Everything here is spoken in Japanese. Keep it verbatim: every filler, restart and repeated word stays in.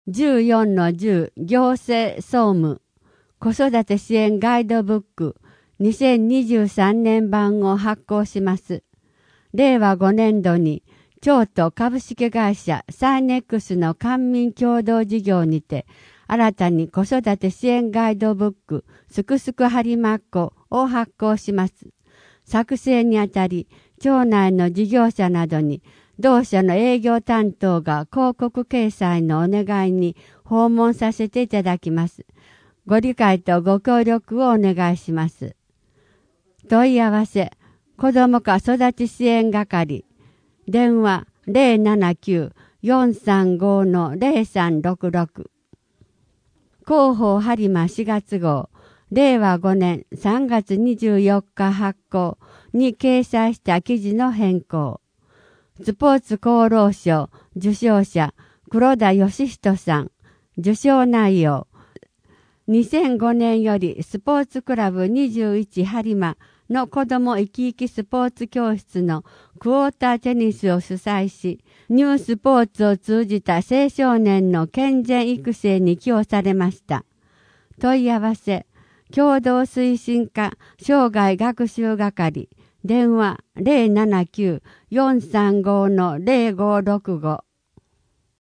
じゅうよんのじゅう行政総務子育て支援ガイドブックにせんにじゅうさんねん版を発行します。れいわごねん度に京都株式会社サイネックスの官民共同事業にて新たに子育て支援ガイドブックすくすくはりまっこを発行します。作成にあたり町内の事業者などに同社の営業担当が広告掲載のお願いに訪問させていただきます。ご理解とご協力をお願いします。問い合わせ、子ども子育ち支援係、電話 ゼロななきゅう よんさんご の ゼロさんろくろく。広報播磨しがつ号、れいわごねんさんがつにじゅうよっか発行に掲載した記事の変更。スポーツ厚労省受賞者黒田義人さん。受賞内容。にせんごねんよりスポーツクラブにじゅういち播磨の子ども生き生きスポーツ教室のクォーターテニスを主催し、ニュースポーツを通じた青少年の健全育成に寄与されました。問い合わせ、共同推進課生涯学習係、電話 ゼロななきゅう よんさんご の ゼロごろくご。